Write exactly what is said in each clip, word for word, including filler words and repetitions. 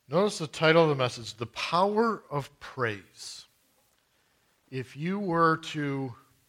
Notice the title of the message, The Power of Praise. If you were to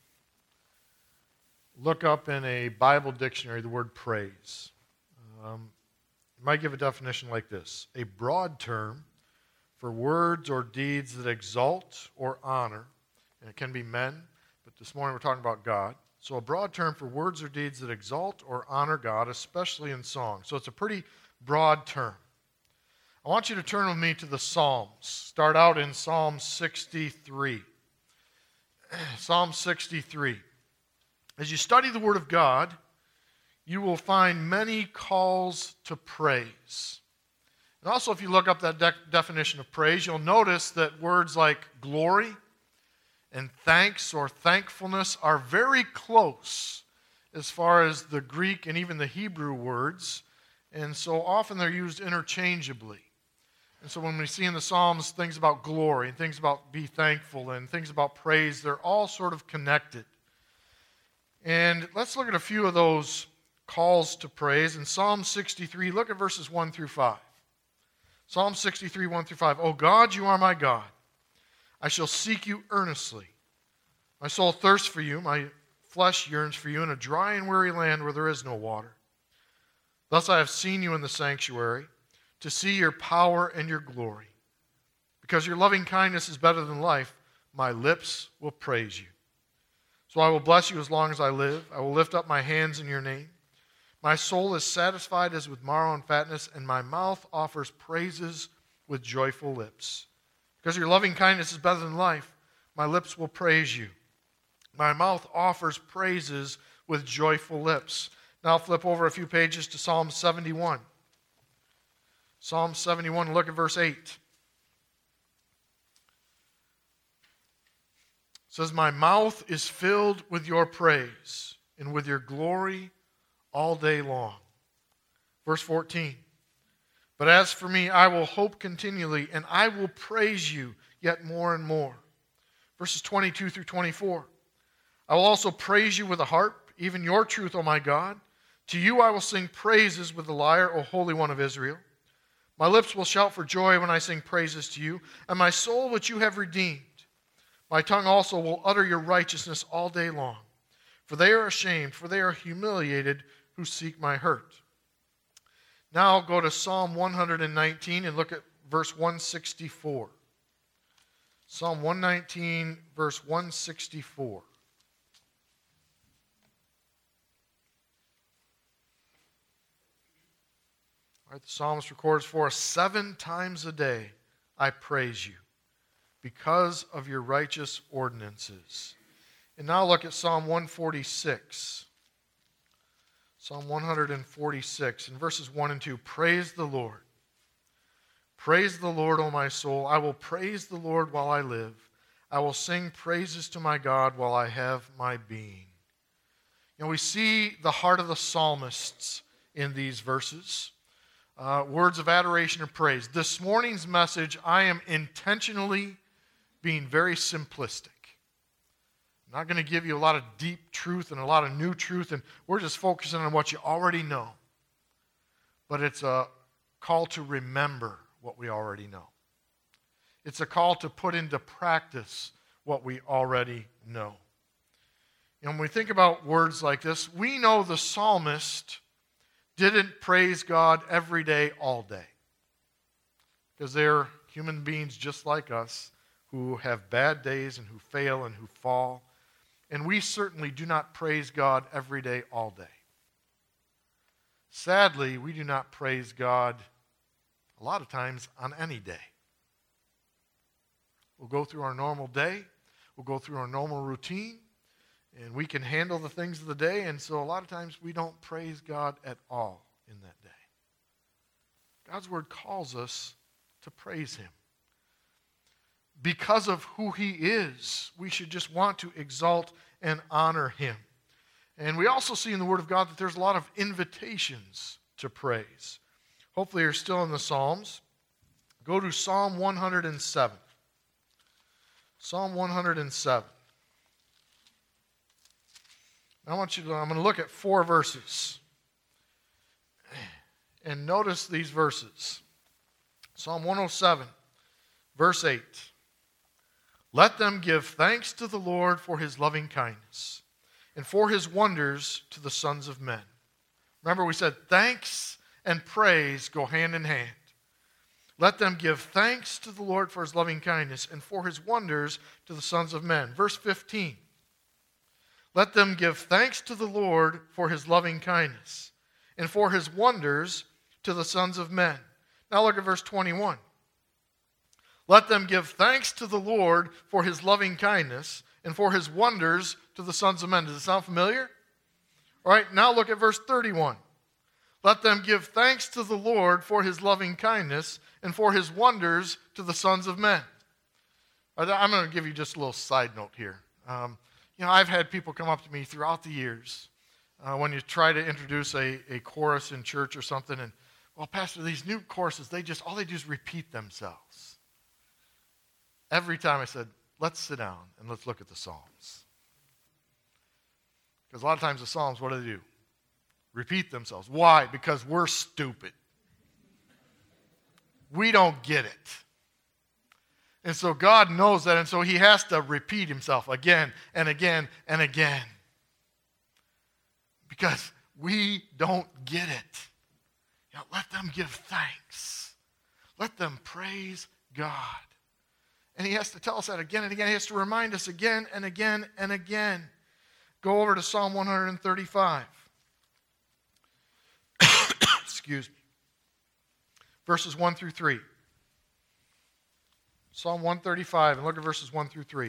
look up in a Bible dictionary the word praise, um, you might give a definition like this: a broad term for words or deeds that exalt or honor, and it can be men, but this morning we're talking about God. So a broad term for words or deeds that exalt or honor God, especially in song. So it's a pretty broad term. I want you to turn with me to the Psalms. Start out in Psalm sixty-three. Psalm sixty-three. As you study the Word of God, you will find many calls to praise. And also, if you look up that de- definition of praise, you'll notice that words like glory and thanks or thankfulness are very close as far as the Greek and even the Hebrew words, and so often they're used interchangeably. And so when we see in the Psalms things about glory and things about be thankful and things about praise, they're all sort of connected. And let's look at a few of those calls to praise. In Psalm sixty-three, look at verses one through five. Psalm sixty-three, one through five. O God, you are my God. I shall seek you earnestly. My soul thirsts for you. My flesh yearns for you in a dry and weary land where there is no water. Thus I have seen you in the sanctuary, to see your power and your glory. Because your loving kindness is better than life, my lips will praise you. So I will bless you as long as I live. I will lift up my hands in your name. My soul is satisfied as with marrow and fatness, and my mouth offers praises with joyful lips. Because your loving kindness is better than life, my lips will praise you. My mouth offers praises with joyful lips. Now I'll flip over a few pages to Psalm seventy-one. Psalm seventy-one, look at verse eight. It says, my mouth is filled with your praise and with your glory all day long. Verse fourteen. But as for me, I will hope continually, and I will praise you yet more and more. Verses twenty-two through twenty-four. I will also praise you with a harp, even your truth, O my God. To you I will sing praises with the lyre, O Holy One of Israel. My lips will shout for joy when I sing praises to you, and my soul which you have redeemed. My tongue also will utter your righteousness all day long. For they are ashamed, for they are humiliated who seek my hurt. Now I'll go to Psalm one nineteen and look at verse one sixty-four. Psalm one nineteen, verse one sixty-four. All right, the psalmist records for us, seven times a day I praise you because of your righteous ordinances. And now look at Psalm one forty-six. Psalm one forty-six, in verses one and two. Praise the Lord. Praise the Lord, O my soul. I will praise the Lord while I live. I will sing praises to my God while I have my being. You know, we see the heart of the psalmists in these verses. Uh, words of adoration and praise. This morning's message, I am intentionally being very simplistic. I'm not going to give you a lot of deep truth and a lot of new truth, and we're just focusing on what you already know. But it's a call to remember what we already know. It's a call to put into practice what we already know. And when we think about words like this, we know the psalmist didn't praise God every day, all day. Because they're human beings just like us who have bad days and who fail and who fall. And we certainly do not praise God every day, all day. Sadly, we do not praise God a lot of times on any day. We'll go through our normal day. We'll go through our normal routine. And we can handle the things of the day, and so a lot of times we don't praise God at all in that day. God's Word calls us to praise Him. Because of who He is, we should just want to exalt and honor Him. And we also see in the Word of God that there's a lot of invitations to praise. Hopefully you're still in the Psalms. Go to Psalm one oh seven. Psalm one oh seven. I want you to, I'm going to look at four verses. And notice these verses. Psalm one oh seven, verse eight. Let them give thanks to the Lord for his loving kindness and for his wonders to the sons of men. Remember, we said thanks and praise go hand in hand. Let them give thanks to the Lord for his loving kindness and for his wonders to the sons of men. Verse fifteen. Let them give thanks to the Lord for his loving kindness and for his wonders to the sons of men. Now look at verse twenty-one. Let them give thanks to the Lord for his loving kindness and for his wonders to the sons of men. Does it sound familiar? All right, now look at verse thirty-one. Let them give thanks to the Lord for his loving kindness and for his wonders to the sons of men. I'm going to give you just a little side note here. Um, you know, I've had people come up to me throughout the years uh, when you try to introduce a, a chorus in church or something, and, well, Pastor, these new choruses, they just, all they do is repeat themselves. Every time I said, let's sit down and let's look at the Psalms. Because a lot of times the Psalms, what do they do? Repeat themselves. Why? Because we're stupid. We don't get it. And so God knows that, and so he has to repeat himself again and again and again. Because we don't get it. You know, let them give thanks. Let them praise God. And he has to tell us that again and again. He has to remind us again and again and again. Go over to Psalm one thirty-five. Excuse me. Verses one through three. Psalm one thirty-five, and look at verses one through three.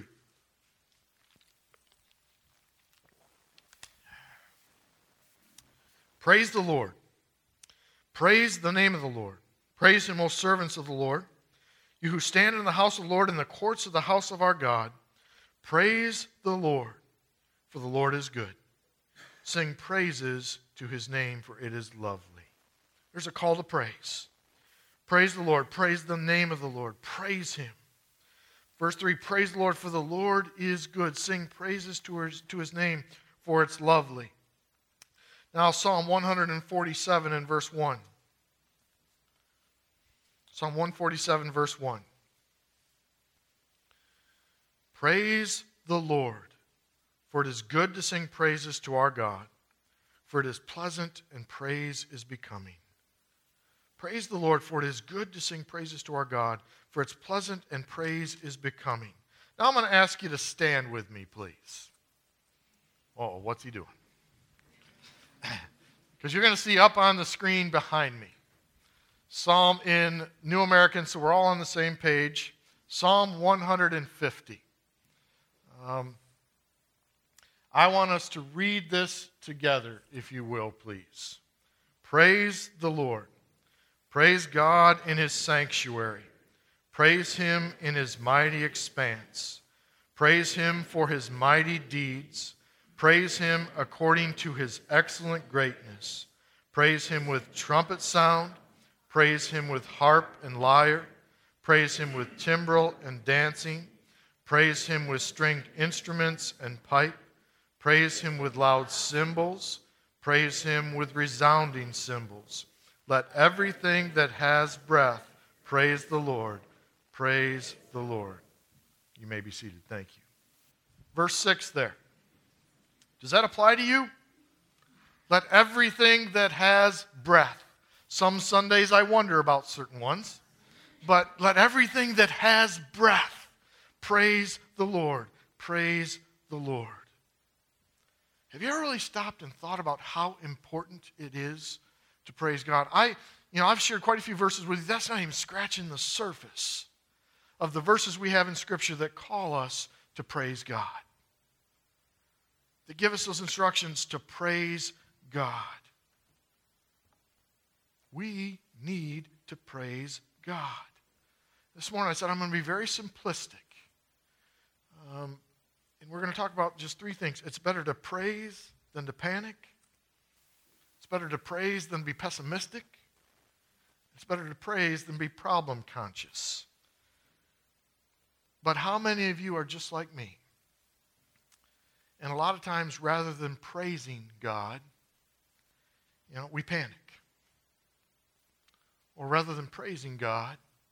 Praise the Lord. Praise the name of the Lord. Praise him, O servants of the Lord. You who stand in the house of the Lord, in the courts of the house of our God. Praise the Lord, for the Lord is good. Sing praises to his name, for it is lovely. There's a call to praise. Praise the Lord. Praise the name of the Lord. Praise him. Verse three, praise the Lord, for the Lord is good. Sing praises to his, to his name, for it's lovely. Now Psalm one forty-seven and verse one. Psalm one forty-seven, verse one. Praise the Lord, for it is good to sing praises to our God, for it is pleasant and praise is becoming. Praise the Lord, for it is good to sing praises to our God, for it's pleasant and praise is becoming. Now I'm going to ask you to stand with me, please. Oh, what's he doing? Because you're going to see up on the screen behind me. Psalm in New American, so we're all on the same page. Psalm one fifty. Um, I want us to read this together, if you will, please. Praise the Lord. Praise God in his sanctuary. Praise him in his mighty expanse. Praise him for his mighty deeds. Praise him according to his excellent greatness. Praise him with trumpet sound. Praise him with harp and lyre. Praise him with timbrel and dancing. Praise him with stringed instruments and pipe. Praise him with loud cymbals. Praise him with resounding cymbals. Let everything that has breath praise the Lord. Praise the Lord. You may be seated. Thank you. Verse six there. Does that apply to you? Let everything that has breath. Some Sundays I wonder about certain ones. But let everything that has breath praise the Lord. Praise the Lord. Have you ever really stopped and thought about how important it is to praise God? I, you know, I've shared quite a few verses with you. That's not even scratching the surface of the verses we have in Scripture that call us to praise God. That give us those instructions to praise God. We need to praise God. This morning I said I'm going to be very simplistic. Um, and we're going to talk about just three things. It's better to praise than to panic. It's better to praise than be pessimistic. It's better to praise than be problem conscious. But how many of you are just like me? And a lot of times, rather than praising God, you know, we panic. Or rather than praising God,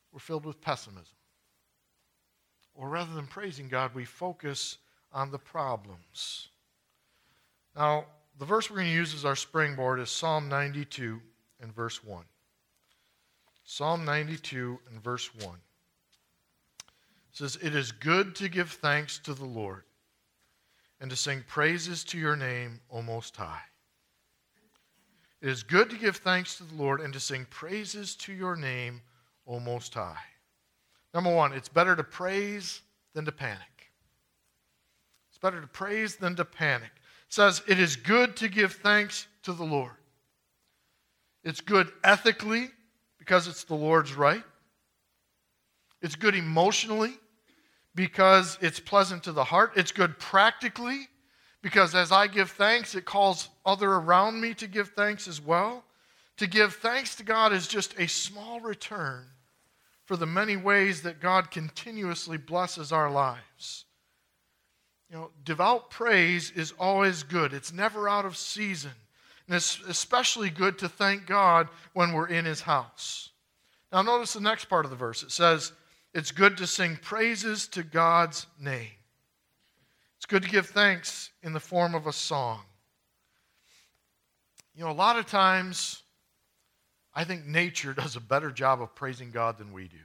we're filled with pessimism. Or rather than praising God, we focus on the problems. Now, the verse we're going to use as our springboard is Psalm ninety-two and verse one. Psalm ninety-two and verse one. It says, "It is good to give thanks to the Lord and to sing praises to your name, O Most High." It is good to give thanks to the Lord and to sing praises to your name, O Most High. Number one, it's better to praise than to panic. It's better to praise than to panic. It says, it is good to give thanks to the Lord. It's good ethically because it's the Lord's right. It's good emotionally because it's pleasant to the heart. It's good practically because as I give thanks, it calls other around me to give thanks as well. To give thanks to God is just a small return for the many ways that God continuously blesses our lives. You know, devout praise is always good. It's never out of season. And it's especially good to thank God when we're in His house. Now notice the next part of the verse. It says, it's good to sing praises to God's name. It's good to give thanks in the form of a song. You know, a lot of times, I think nature does a better job of praising God than we do.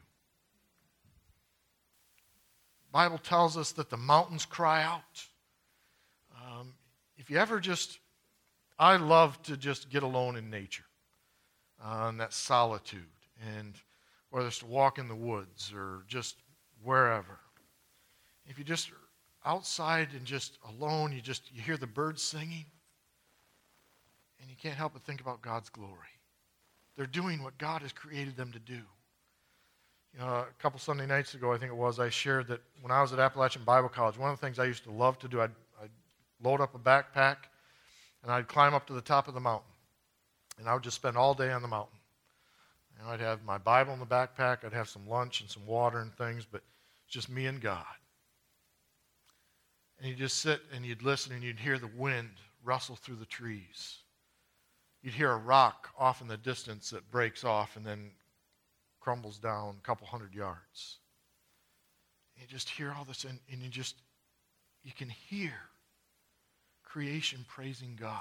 The Bible tells us that the mountains cry out. Um, if you ever just, I love to just get alone in nature, uh, in that solitude, and whether it's to walk in the woods or just wherever. If you just outside and just alone, you just you hear the birds singing, and you can't help but think about God's glory. They're doing what God has created them to do. You know, a couple Sunday nights ago, I think it was, I shared that when I was at Appalachian Bible College, one of the things I used to love to do, I'd, I'd load up a backpack, and I'd climb up to the top of the mountain. And I would just spend all day on the mountain. And I'd have my Bible in the backpack, I'd have some lunch and some water and things, but it's just me and God. And you'd just sit and you'd listen and you'd hear the wind rustle through the trees. You'd hear a rock off in the distance that breaks off and then crumbles down a couple hundred yards. And you just hear all this, and, and you just, you can hear creation praising God.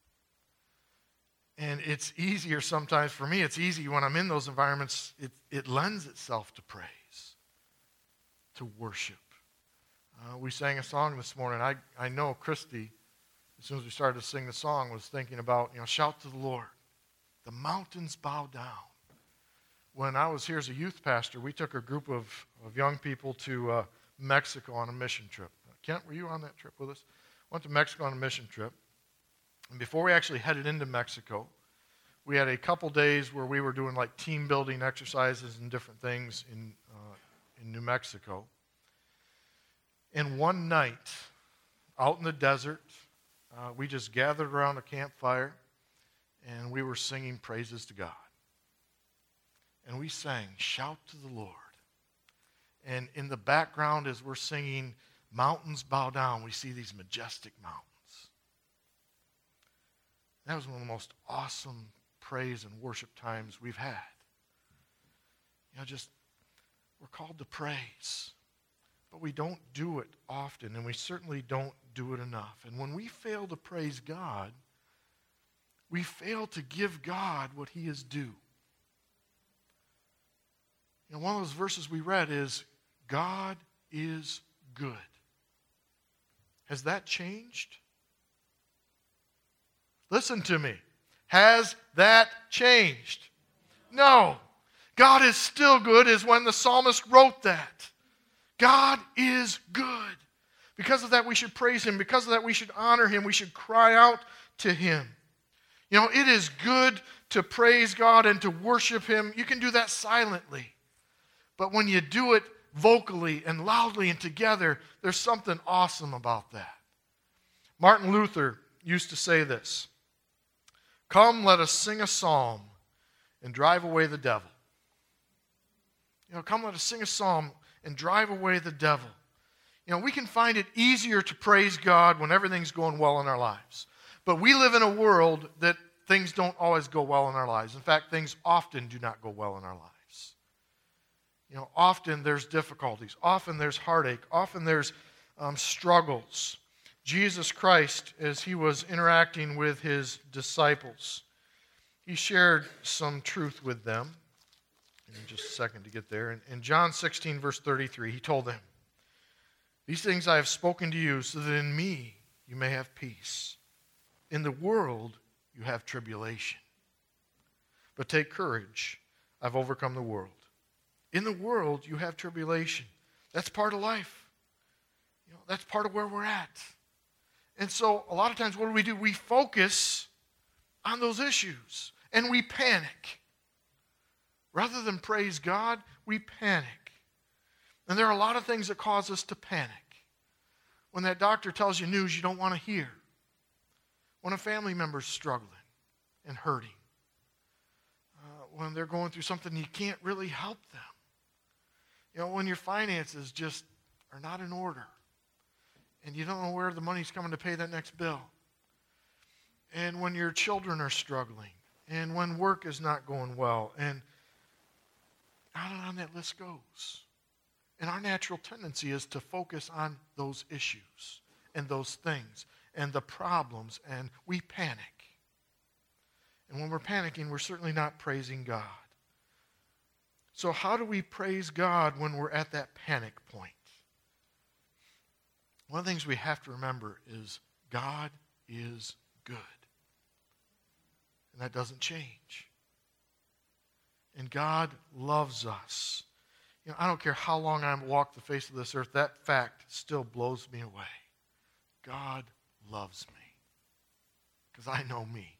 And it's easier sometimes, for me, it's easy when I'm in those environments, it, it lends itself to praise, to worship. Uh, we sang a song this morning. I, I know Christy, as soon as we started to sing the song, was thinking about, you know, shout to the Lord. The mountains bow down. When I was here as a youth pastor, we took a group of, of young people to uh, Mexico on a mission trip. Kent, were you on that trip with us? Went to Mexico on a mission trip. And before we actually headed into Mexico, we had a couple days where we were doing like team building exercises and different things in, uh, in New Mexico. And one night, out in the desert, uh, we just gathered around a campfire and we were singing praises to God. And we sang, "Shout to the Lord." And in the background, as we're singing, "Mountains bow down," we see these majestic mountains. That was one of the most awesome praise and worship times we've had. You know, just, we're called to praise. But we don't do it often, and we certainly don't do it enough. And when we fail to praise God, we fail to give God what He is due. You know, one of those verses we read is, God is good. Has that changed? Listen to me. Has that changed? No. God is still good as when the psalmist wrote that. God is good. Because of that, we should praise Him. Because of that, we should honor Him. We should cry out to Him. You know, it is good to praise God and to worship Him. You can do that silently. But when you do it vocally and loudly and together, there's something awesome about that. Martin Luther used to say this: "Come, let us sing a psalm and drive away the devil." You know, come, let us sing a psalm and drive away the devil. You know, we can find it easier to praise God when everything's going well in our lives. But we live in a world that things don't always go well in our lives. In fact, things often do not go well in our lives. You know, often there's difficulties. Often there's heartache. Often there's um, struggles. Jesus Christ, as he was interacting with his disciples, he shared some truth with them. Give me just a second to get there. In, in John sixteen, verse thirty-three, he told them, "These things I have spoken to you, so that in me you may have peace. In the world you have tribulation. But take courage, I've overcome the world." In the world you have tribulation. That's part of life. You know, that's part of where we're at. And so a lot of times what do we do? We focus on those issues and we panic. Rather than praise God, we panic. And there are a lot of things that cause us to panic. When that doctor tells you news you don't want to hear. When a family member's struggling and hurting. Uh, when they're going through something you can't really help them. You know, when your finances just are not in order. And you don't know where the money's coming to pay that next bill. And when your children are struggling. And when work is not going well. And on and on that list goes. And our natural tendency is to focus on those issues and those things and the problems, and we panic. And when we're panicking, we're certainly not praising God. So how do we praise God when we're at that panic point? One of the things we have to remember is God is good. And that doesn't change. And God loves us. You know, I don't care how long I walk the face of this earth, that fact still blows me away. God loves me. Because I know me.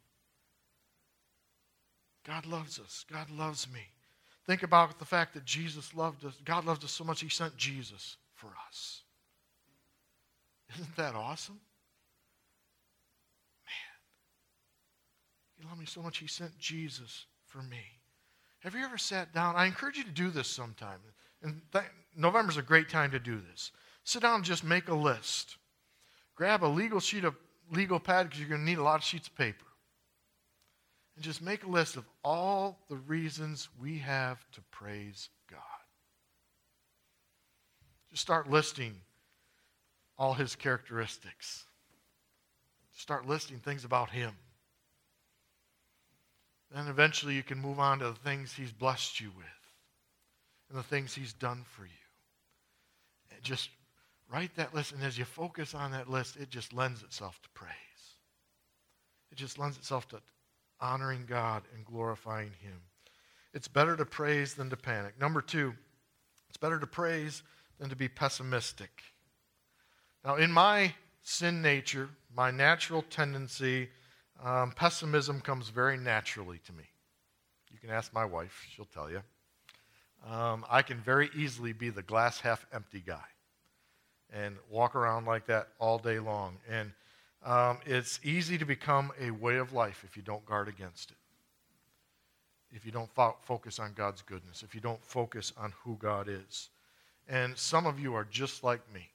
God loves us. God loves me. Think about the fact that Jesus loved us. God loved us so much he sent Jesus for us. Isn't that awesome? Man. He loved me so much he sent Jesus for me. Have you ever sat down? I encourage you to do this sometime. And th- November's a great time to do this. Sit down and just make a list. Grab a legal sheet of legal pad because you're going to need a lot of sheets of paper. And just make a list of all the reasons we have to praise God. Just start listing all his characteristics. Start listing things about him. Then eventually you can move on to the things he's blessed you with and the things he's done for you. And just write that list, and as you focus on that list, it just lends itself to praise. It just lends itself to honoring God and glorifying him. It's better to praise than to panic. Number two, it's better to praise than to be pessimistic. Now, in my sin nature, my natural tendency, um, pessimism comes very naturally to me. You can ask my wife, she'll tell you. Um, I can very easily be the glass half empty guy and walk around like that all day long. And um, it's easy to become a way of life if you don't guard against it. If you don't fo- focus on God's goodness, if you don't focus on who God is. And some of you are just like me.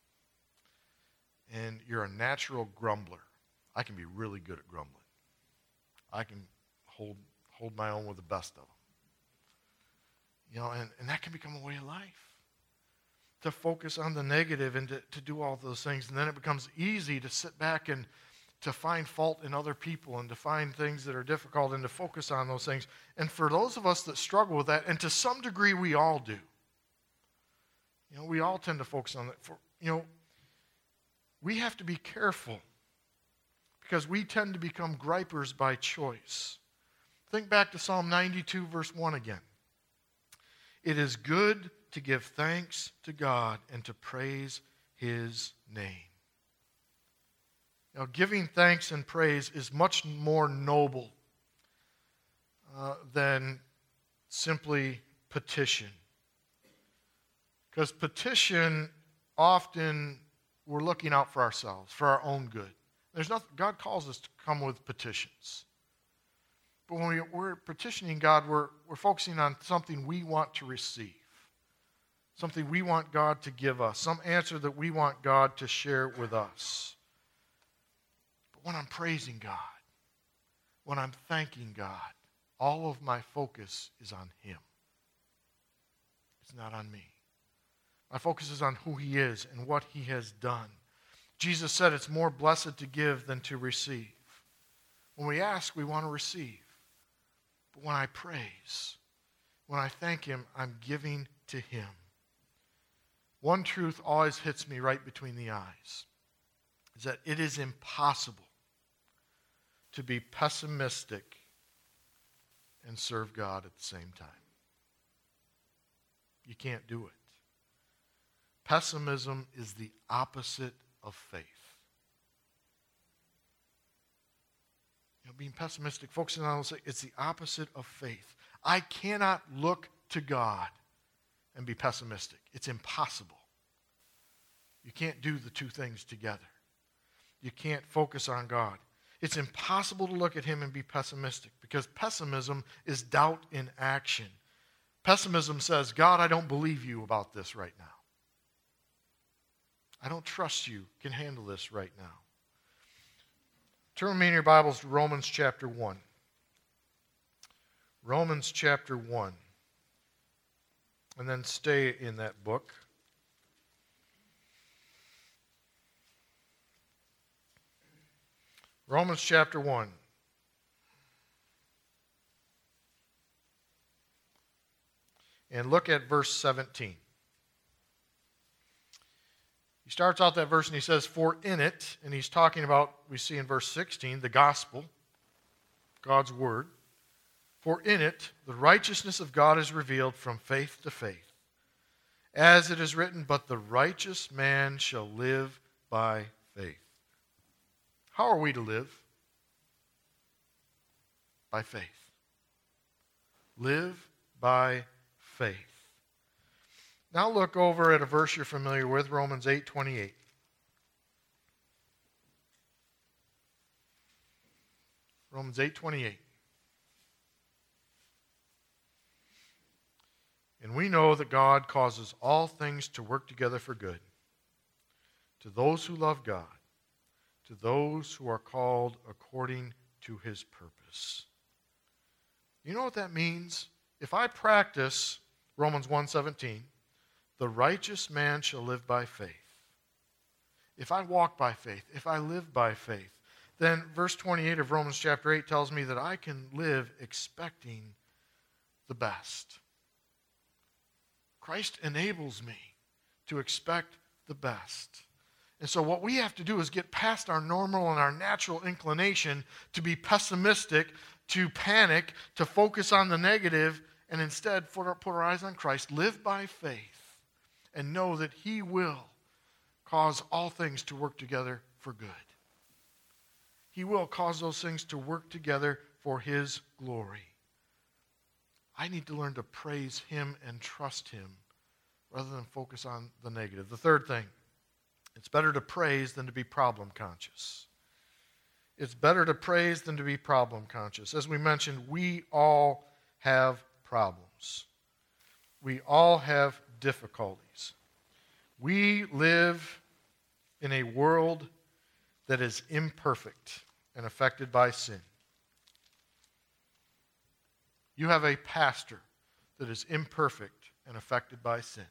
And you're a natural grumbler. I can be really good at grumbling. I can hold hold my own with the best of them. You know, and, and that can become a way of life. To focus on the negative and to, to do all those things. And then it becomes easy to sit back and to find fault in other people and to find things that are difficult and to focus on those things. And for those of us that struggle with that, and to some degree we all do. You know, we all tend to focus on that. For, you know, we have to be careful because we tend to become gripers by choice. Think back to Psalm ninety-two, verse one again. It is good to give thanks to God and to praise his name. Now, giving thanks and praise is much more noble uh, than simply petition. Because petition, often we're looking out for ourselves, for our own good. There's nothing, God calls us to come with petitions. But when we, we're petitioning God, we're, we're focusing on something we want to receive. Something we want God to give us. Some answer that we want God to share with us. But when I'm praising God, when I'm thanking God, all of my focus is on him. is not on me. My focus is on who he is and what he has done. Jesus said it's more blessed to give than to receive. When we ask, we want to receive. But when I praise, when I thank him, I'm giving to him. One truth always hits me right between the eyes, is that it is impossible to be pessimistic and serve God at the same time. You can't do it. Pessimism is the opposite of faith. You know, being pessimistic, focusing on it's the opposite of faith. I cannot look to God and be pessimistic. It's impossible. You can't do the two things together. You can't focus on God. It's impossible to look at him and be pessimistic because pessimism is doubt in action. Pessimism says, God, I don't believe you about this right now. I don't trust you can handle this right now. Turn with me in your Bibles to Romans chapter one. Romans chapter one. And then stay in that book. Romans chapter one. And look at verse seventeen. He starts out that verse and he says, for in it, and he's talking about, we see in verse sixteen, the gospel, God's word. For in it, the righteousness of God is revealed from faith to faith. As it is written, but the righteous man shall live by faith. How are we to live? By faith. Live by faith. Now look over at a verse you're familiar with, Romans eight twenty-eight. Romans eight twenty-eight. And we know that God causes all things to work together for good, to those who love God, to those who are called according to his purpose. You know what that means? If I practice Romans one seventeen, the righteous man shall live by faith. If I walk by faith, if I live by faith, then verse twenty-eight of Romans chapter eight tells me that I can live expecting the best. Christ enables me to expect the best. And so what we have to do is get past our normal and our natural inclination to be pessimistic, to panic, to focus on the negative, and instead put our, put our eyes on Christ, live by faith, and know that he will cause all things to work together for good. He will cause those things to work together for his glory. I need to learn to praise him and trust him rather than focus on the negative. The third thing, it's better to praise than to be problem conscious. It's better to praise than to be problem conscious. As we mentioned, we all have problems. We all have difficulties. We live in a world that is imperfect and affected by sin. You have a pastor that is imperfect and affected by sin.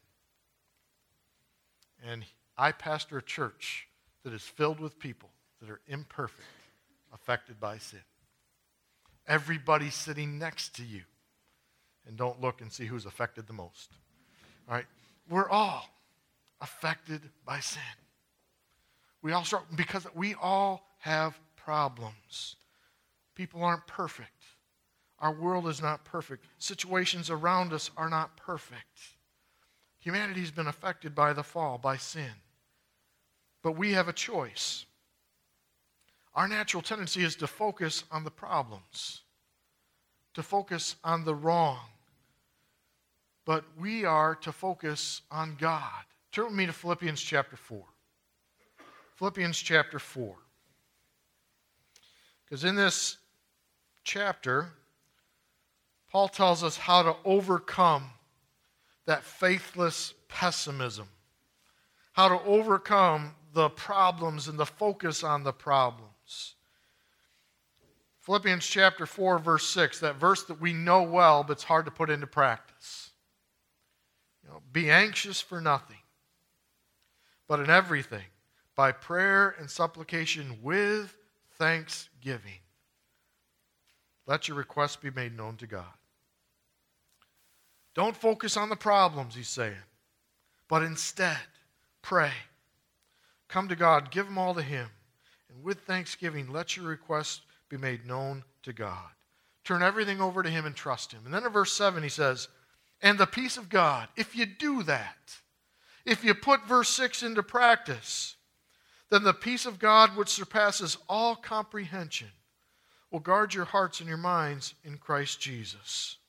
And I pastor a church that is filled with people that are imperfect, affected by sin. Everybody sitting next to you. And don't look and see who's affected the most. All right? We're all affected by sin. We all start because we all have problems. People aren't perfect. Our world is not perfect. Situations around us are not perfect. Humanity's been affected by the fall, by sin. But we have a choice. Our natural tendency is to focus on the problems, to focus on the wrong. But we are to focus on God. Turn with me to Philippians chapter four. Philippians chapter four. Because in this chapter, Paul tells us how to overcome that faithless pessimism, how to overcome the problems and the focus on the problems. Philippians chapter four, verse six, that verse that we know well, but it's hard to put into practice. You know, be anxious for nothing, but in everything, by prayer and supplication with thanksgiving, let your requests be made known to God. Don't focus on the problems, he's saying, but instead, pray. Come to God, give them all to him, and with thanksgiving, let your requests be made known to God. Turn everything over to him and trust him. And then in verse seven he says, and the peace of God, if you do that, if you put verse six into practice, then the peace of God, which surpasses all comprehension, will guard your hearts and your minds in Christ Jesus.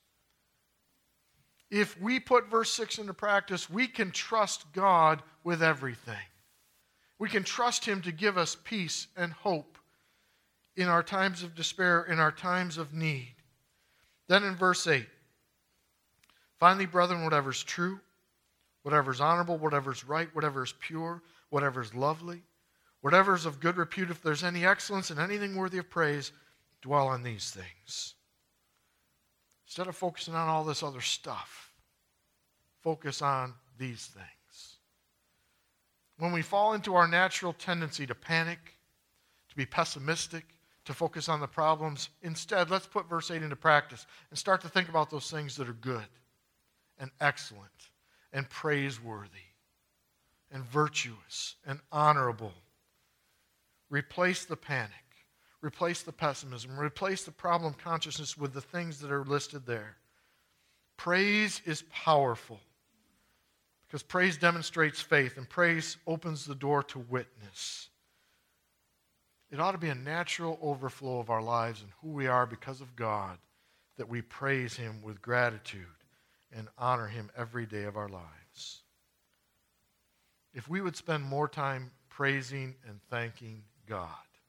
If we put verse six into practice, we can trust God with everything. We can trust him to give us peace and hope in our times of despair, in our times of need. Then in verse eight, finally, brethren, whatever is true, whatever is honorable, whatever is right, whatever is pure, whatever is lovely, whatever is of good repute, if there's any excellence and anything worthy of praise, dwell on these things. Instead of focusing on all this other stuff, focus on these things. When we fall into our natural tendency to panic, to be pessimistic, to focus on the problems, instead, let's put verse eight into practice and start to think about those things that are good and excellent and praiseworthy and virtuous and honorable. Replace the panic. Replace the pessimism. Replace the problem consciousness with the things that are listed there. Praise is powerful because praise demonstrates faith and praise opens the door to witness. It ought to be a natural overflow of our lives and who we are because of God, that we praise him with gratitude and honor him every day of our lives. If we would spend more time praising and thanking God,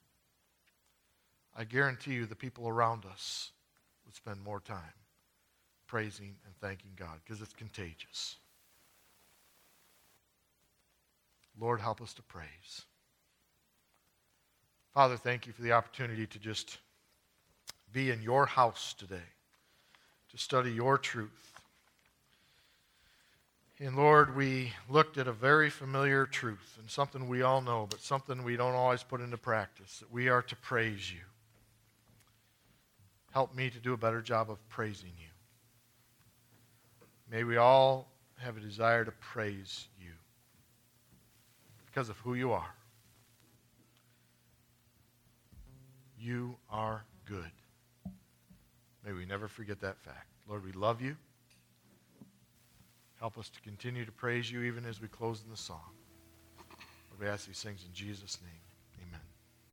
I guarantee you the people around us would spend more time praising and thanking God because it's contagious. Lord, help us to praise. Father, thank you for the opportunity to just be in your house today, to study your truth. And Lord, we looked at a very familiar truth and something we all know, but something we don't always put into practice, that we are to praise you. Help me to do a better job of praising you. May we all have a desire to praise you because of who you are. You are good. May we never forget that fact. Lord, we love you. Help us to continue to praise you even as we close in the song. Lord, we ask these things in Jesus' name.